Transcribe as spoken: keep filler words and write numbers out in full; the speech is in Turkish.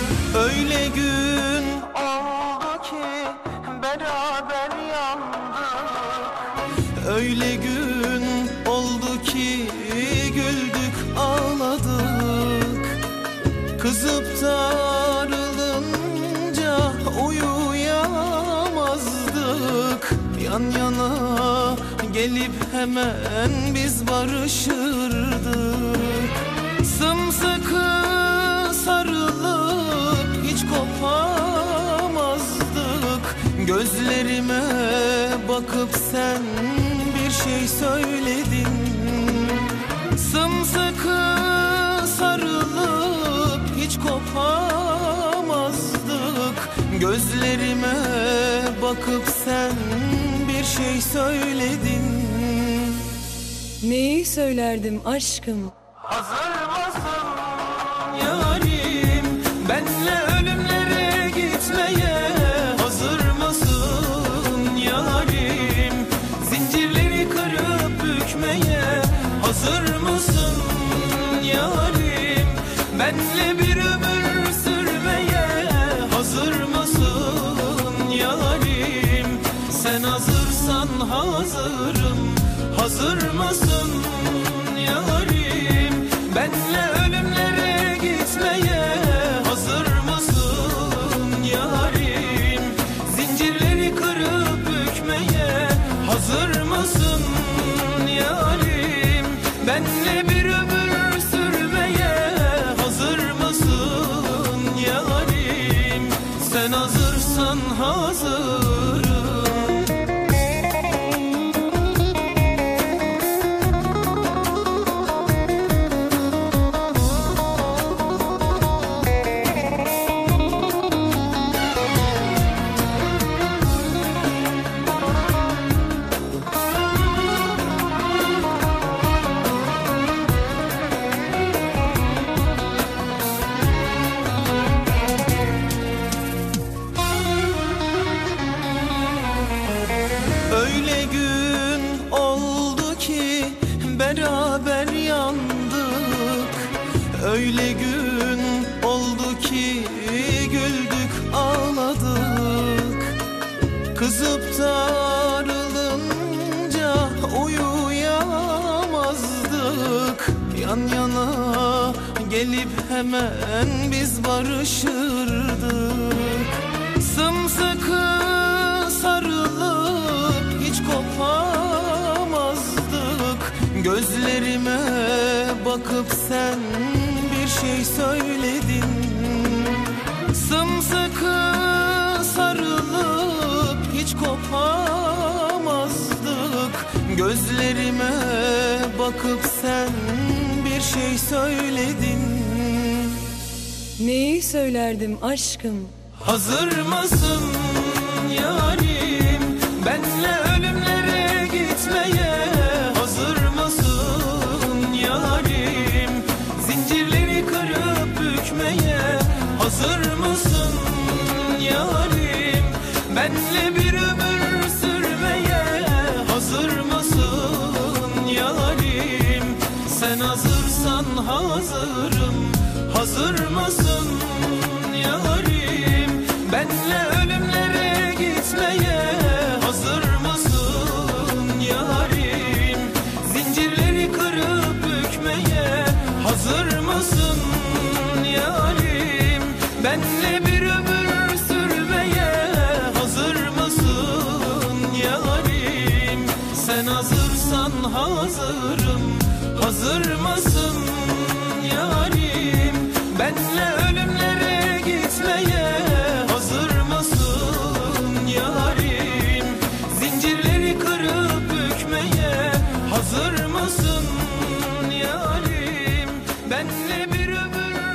Öyle gün oldu ki beraber yandık. Öyle gün oldu ki güldük ağladık. Kızıp darılınca uyuyamazdık. Yan yana gelip hemen biz barışırdık. Sımsıkı sarılıp hiç kopamazdık. Gözlerime bakıp sen bir şey söyledin. Sımsıkı sarılıp hiç kopamazdık. Gözlerime bakıp sen bir şey söyledin. Neyi söylerdim aşkım? Hazır mısın yarim benle ölümlere gitmeye? Hazır mısın yarim zincirleri kırıp bükmeye? Hazır mısın yarim benle bir ömür sürmeye? Hazır mısın yarim sen hazırsan hazırım. Hazır mısın yarim benle ölümlere gitmeye? Hazır mısın yarim zincirleri kırıp bükmeye? Hazır mısın yarim benle bir ömür sürmeye? Hazır mısın yarim sen hazırsan hazırım. Öyle gün oldu ki beraber yandık. Öyle gün oldu ki güldük ağladık. Kızıp darılınca uyuyamazdık. Yan yana gelip hemen biz barışırdık. Sımsıkı sarılıp hiç kopamazdık. Gözlerime bakıp sen bir şey söyledin. Sımsıkı sarılıp hiç kopamazdık. Gözlerime bakıp sen bir şey söyledin. Neyi söylerdim aşkım? Hazır mısın yarim benle ölümlere gitmeye? Hazır mısın yarim zincirleri kırıp bükmeye? Hazır mısın yarim benle bir ömür sürmeye? Hazır mısın yarim sen hazırsan hazırım. Hazır mısın yarim benle ölümlere gitmeye? Hazır mısın yarim zincirleri kırıp bükmeye? Hazır mısın yarim benle bir ömür sürmeye? Hazır mısın yarim sen hazırsan hazırım. Hazır mısın yarim benle ölümlere gitmeye? Hazır mısın yarim zincirleri kırıp bükmeye? Hazır mısın yarim benle bir ömür